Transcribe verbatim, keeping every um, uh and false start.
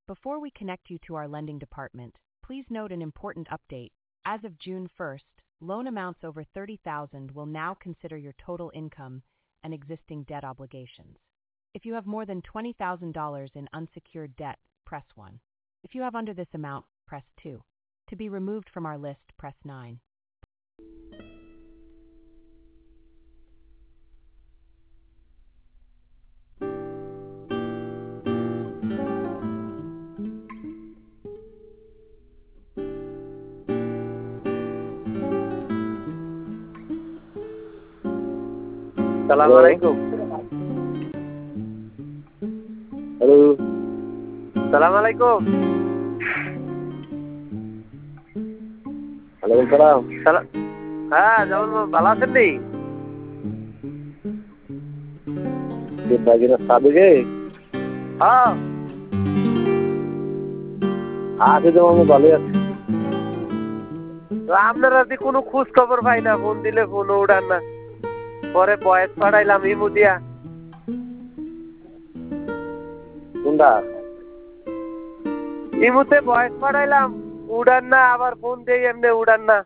Before we connect you to our lending department, please note an important update. As of June first, loan amounts over thirty thousand dollars will now consider your total income and existing debt obligations. If you have more than twenty thousand dollars in unsecured debt, press one. If you have under this amount, press two. To be removed from our list, press nine. Assalamu alaikum. Hello. Assalamu alaikum. Alaikum salam. Salam. হ্যাঁ যেমন ভালো আছেন নি? কে বাগিনা সাবেগে? হ্যাঁ। আছে তো আমি ভালো আছি। তো আপনারা দি কোনো খোঁজ খবর পাই না, ফোন দিলে ফোন উঠান না। পরে বয়েস পাঠাইলাম ইমু দিয়া। কোনটা? ইমুতে বয়েস পাঠাইলাম, উড়ান না, আবার ফোন দিয়ে এমনি উড়ান না।